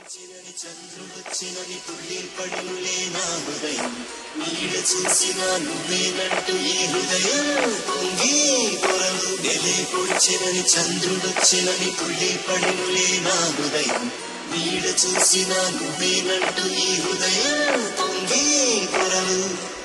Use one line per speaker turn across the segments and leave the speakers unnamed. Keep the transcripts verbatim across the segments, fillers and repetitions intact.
పొడిచినని చంద్రుడొచ్చినని తుళ్ళి పడినులే నా హృదయం నీడ చూసినా నువ్వేనంటూ ఈ హృదయం పొంగి పొరలు నెలే పొడిచినని చంద్రుడొచ్చినని తుళ్ళి పడినులే నా హృదయం నీడ చూసినా నువ్వేనంటూ ఈ హృదయం పొంగి పొరలు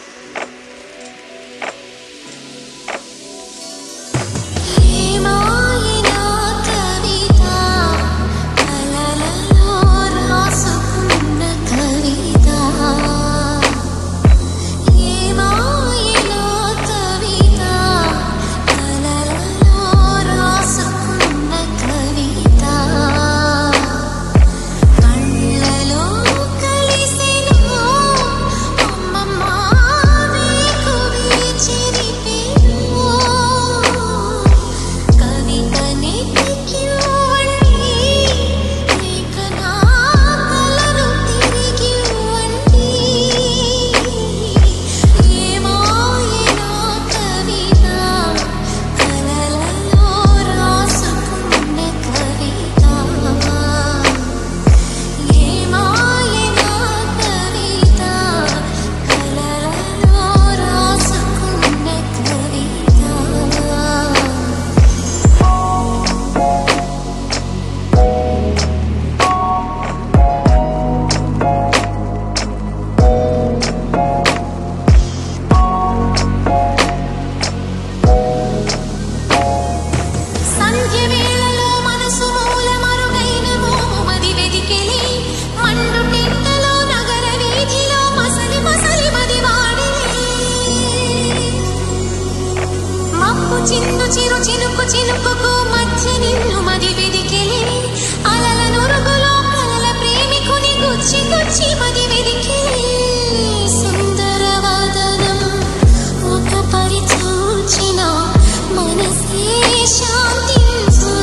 చిన్ను చిరు చినుకు చినుకుకు మధ్య నిన్ను మది వెదికెలి అలల నురుగులో కలల ప్రేమికుని గుచ్చి గుచ్చి మది వెదికెలి సుందరవదనం ఒక పరిచూచిన మనసే శాంతించు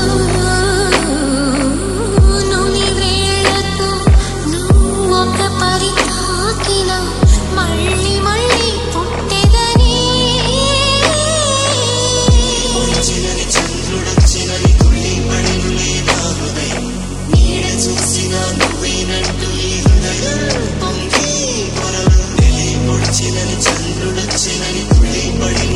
నుని వేళతో నువ్వు ఒక పరి తాకిన మళ్ళీ మళ్ళీ పుట్టెదని పొడిచినని చంద్రుడొచ్చినని తుళ్ళి పడినులే నా హృదయం నీడ చూసినా నువ్వేనంటూ ఈ హృదయం పొంగి పొరలు నెలే పొడిచినని చంద్రుడొచ్చినని తుళ్ళి పడి